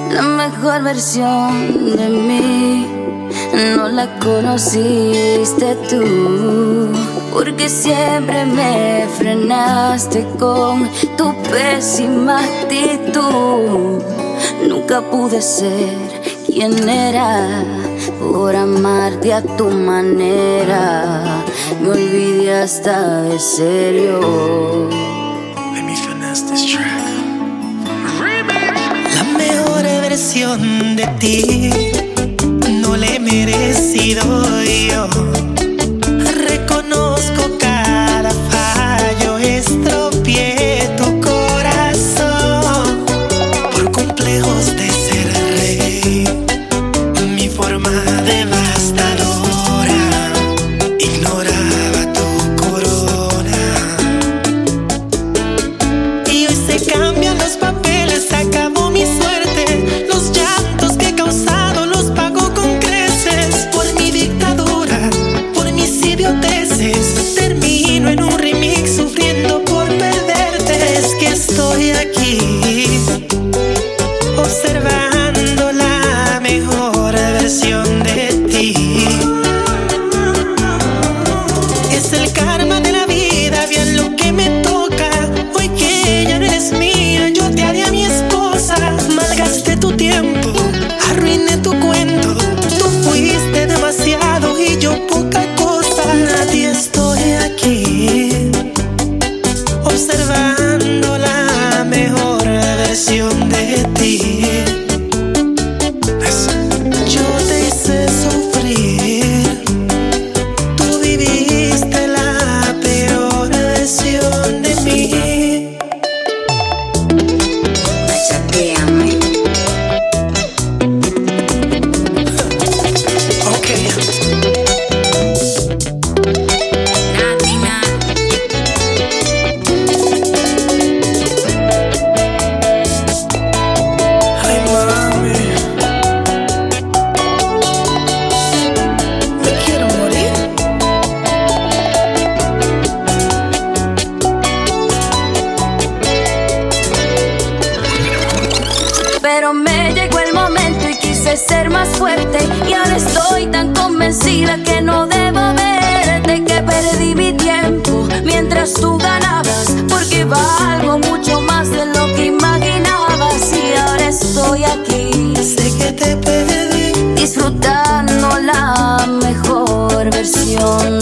La mejor versión de mí no la conociste tú, porque siempre me frenaste con tu pésima actitud. Nunca pude ser quien era por amarte a tu manera. Me olvidé hasta de serio. Let me finesse this track. La mejor versión de ti no le he merecido yo. Reconozco cada fallo, estropeé tu corazón por complejos de ser rey. Mi forma devastadora ignoraba tu corona. Y hoy se cambian los papeles, acabó mi suerte. Los llantos que he causado los pago con creces. Por mi dictadura, por mis idioteces, termino en un remix sufriendo por perderte. Es que estoy aquí observando la mejor versión de ti. Es el karma de la vida, bien lo que me toca. Hoy que ya no eres mía, yo te haré a mi esposa. Malgasté tu tiempo, arruiné tu cuento. Tú fuiste demasiado y yo poca cosa. Nadie, estoy aquí observando la mejor versión de ti. Yo te hice sufrir, tú viviste la peor versión de mí. Chateame. Okay. Natina. Ay, mami, me quiero morir. Pero me llegó el momento y quise ser más fuerte. Y ahora estoy tan convencida que no debo verte, que perdí mi tiempo mientras tú ganabas, porque valgo mucho más de lo que imaginabas. Y ahora estoy aquí Sé que te perdí. disfrutando la mejor versión